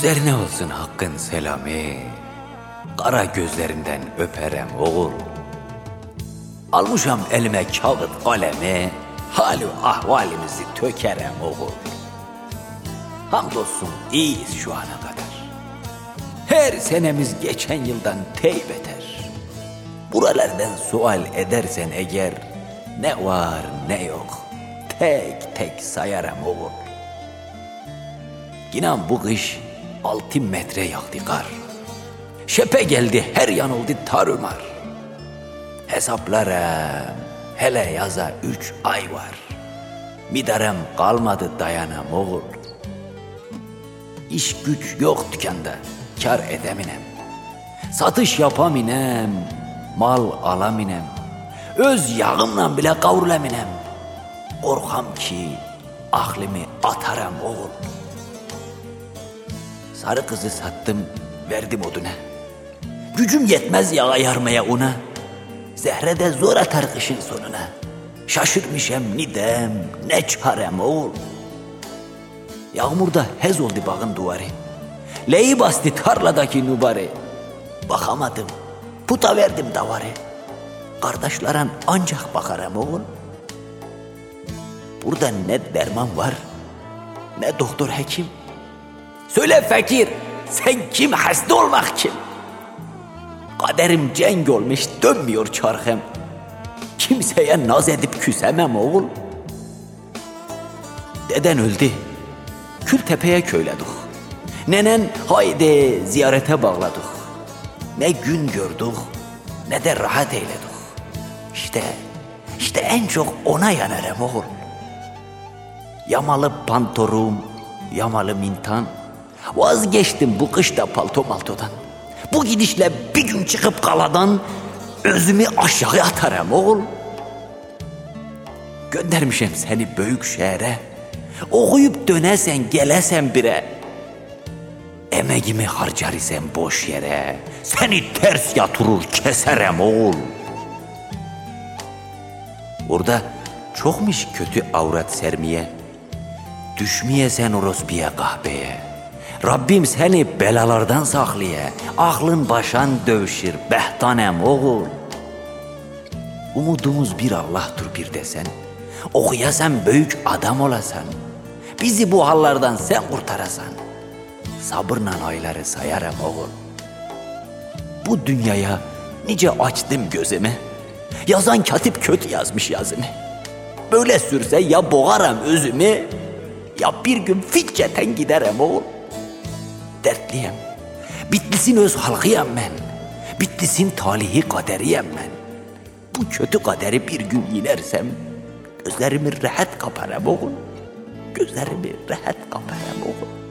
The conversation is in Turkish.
Üzerine olsun hakkın selamı, kara gözlerinden öperem oğul. Almışam elime kağıt kalemi, hali ahvalimizi tökerem oğul. Hamdolsun iyiyiz şu ana kadar. Her senemiz geçen yıldan tey beter. Buralardan sual edersen eğer, ne var ne yok tek tek sayarım oğul. İnan bu kış 6 metre yağdı kar. Şepe geldi her yan oldu tarumar. Hesaplarım hele yaza 3 ay var. Midarım kalmadı dayanam oğul. İş güç yok dükkanda, kar edeminem. Satış yapaminem, mal alaminem. Öz yağımla bile kavrulaminem. Korkam ki aklımı atarım oğul. Sarı kızı sattım, verdim oduna. Gücüm yetmez yağa yarmaya ona. Zehre de zor atar kışın sonuna. Şaşırmışım nidem, ne çarem oğul. Yağmurda hez oldu bağın duvarı. Leyi bastı tarladaki nubarı. Bakamadım, puta verdim davarı. Kardeşlerin ancak bakarım oğul. Burada ne derman var, ne doktor hekim. Söyle fakir, sen kim, hasta olmak kim? Kaderim cenk olmuş, dönmüyor çarkım. Kimseye naz edip küsemem oğul. Deden öldü, Kültepe'ye köyledik. Nenen haydi ziyarete bağladık. Ne gün gördük, ne de rahat eyledik. İşte en çok ona yanarım oğul. Yamalı pantorum, yamalı mintan. Vazgeçtim bu kışta palto maltodan. Bu gidişle bir gün çıkıp kaladan özümü aşağı atarım oğul. Göndermişim seni büyük şehre. Okuyup dönesen gelesen bire. Emeğimi harcar isen boş yere. Seni ters yatırır keserem oğul. Orada çokmuş kötü avrat sermeye. Düşmeye sen orospuya kahveye. Rabbim seni belalardan saklaya. Aklın başan dövüşür behtanem oğul. Umudumuz bir Allah'tır bir desen. Okuyasan büyük adam olasan. Bizi bu hallardan sen kurtarasan. Sabırla ayları sayarım oğul. Bu dünyaya nice açtım gözümü. Yazan katip kötü yazmış yazımı. Böyle sürse ya boğarım özümü, ya bir gün fitçeten giderim oğul. Dertliyim. Bitlis'in öz halkıyım ben. Bitlis'in talihi kaderiyim ben. Bu kötü kaderi bir gün yenersem gözlerimi rahat kaparım oğul. Gözlerimi rahat kaparım oğul.